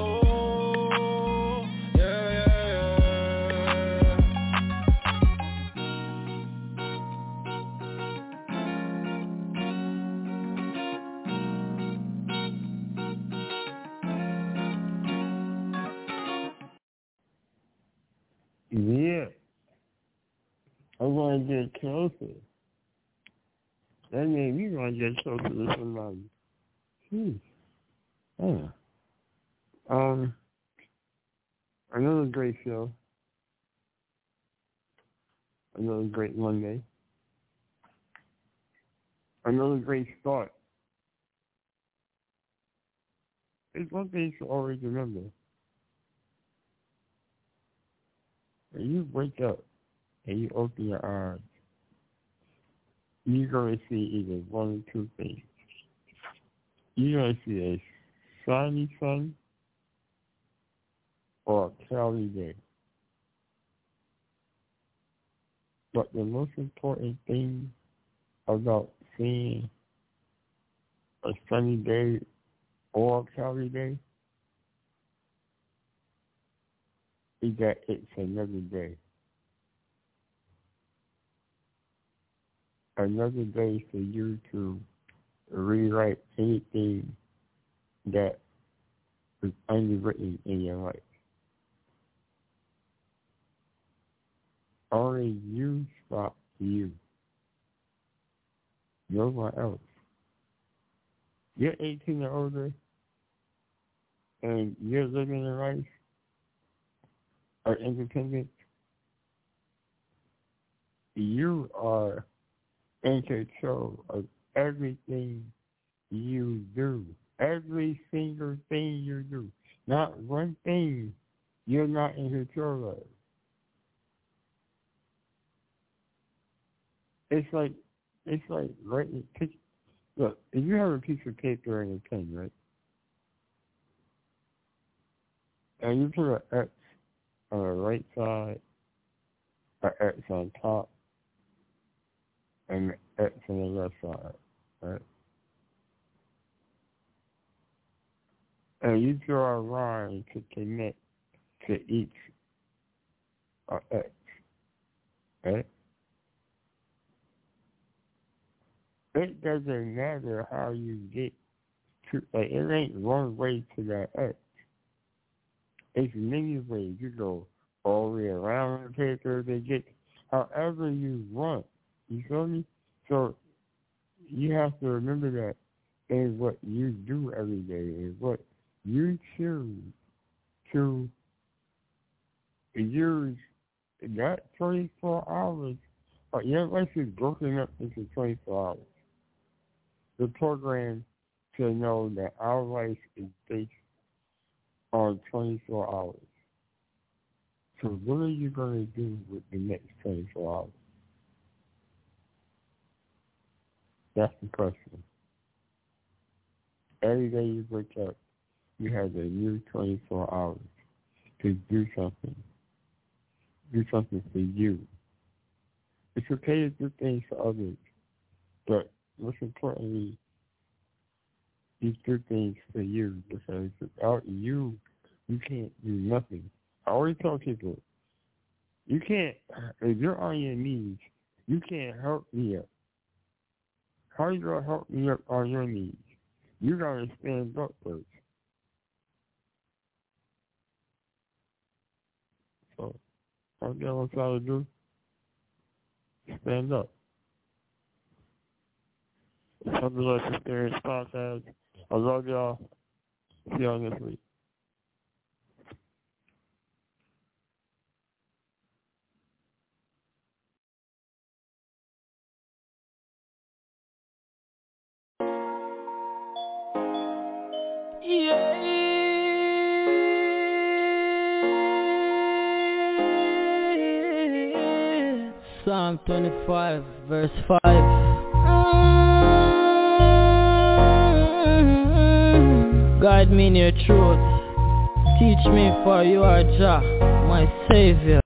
yeah, yeah, Yeah. want to get closer. That means we want to get closer to somebody. Hmm. Yeah. Um, another great show. Another great Monday. Another great start. It's one thing to always remember. When you wake up and you open your eyes, you're going to see either one or two things. You're going to see a sunny sun or a cloudy day. But the most important thing about seeing a sunny day or a cloudy day is that it's another day. Another day for you to rewrite anything that is underwritten in your life. Only you stop you. No one else. You're eighteen or older, and you're living a life or independent. You are in control of everything you do. Every single thing you do. Not one thing you're not in control of. It's like, it's like, right, look, if you have a piece of paper and a pen, right, and you put an X on the right side, an X on top, and an X on the left side, right, and you draw a line to connect to each uh, X, right? It doesn't matter how you get to, like, it ain't one way to that X. It's many ways. You go all the way around the paper to get however you want. You feel me? So you have to remember that is what you do every day, is what you choose to use that twenty-four hours. Or your life is broken up into twenty-four hours. The program to know that our life is based on twenty-four hours. So what are you going to do with the next twenty-four hours? That's the question. Every day you wake up, you have a new twenty-four hours to do something. Do something for you. It's okay to do things for others, but most importantly, you do things for you, because without you, you can't do nothing. I always tell people, you can't, if you're on your knees, you can't help me up. How are you going to help me up on your knees? You got to stand up first. So, all you want to do, stand up. Something like Experience Podcast. I love y'all. See y'all next week. Yeah. Psalm twenty-five, verse five. Mm-hmm. Guide me in your truth. Teach me, for you are Jah, my Savior.